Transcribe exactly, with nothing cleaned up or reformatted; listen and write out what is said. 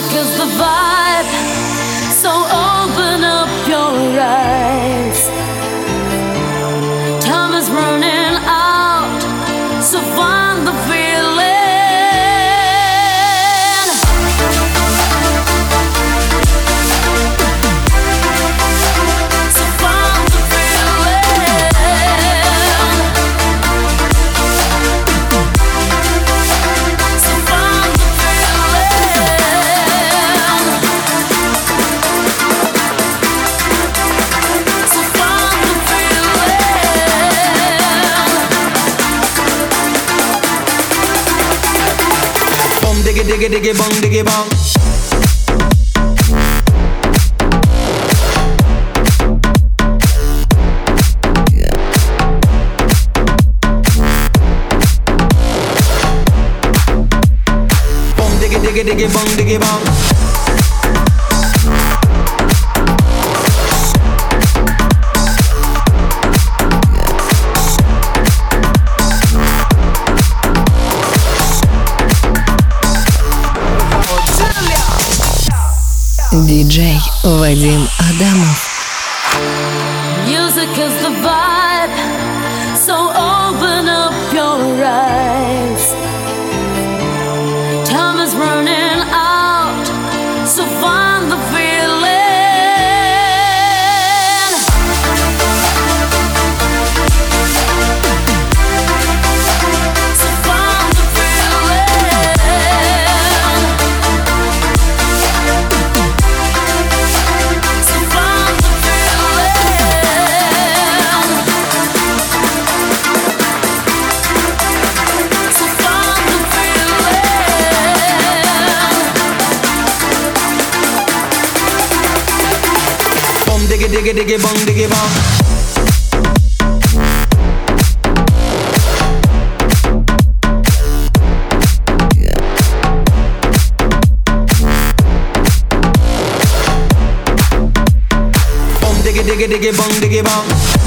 is the vibe, so open up your eyes. Time is running out, so find the feeling. So find the feeling. So find the Diggy diggy diggy bong diggy bong. Bong diggy diggy diggy bong diggy bong. диджей Вадим Адамов. Music is the vibe, so open up your eyes. Time is running out, so find the feeling. So find the feeling. So find the Diggy diggy diggy bong diggy bong. Bong diggy diggy diggy bong diggy bong.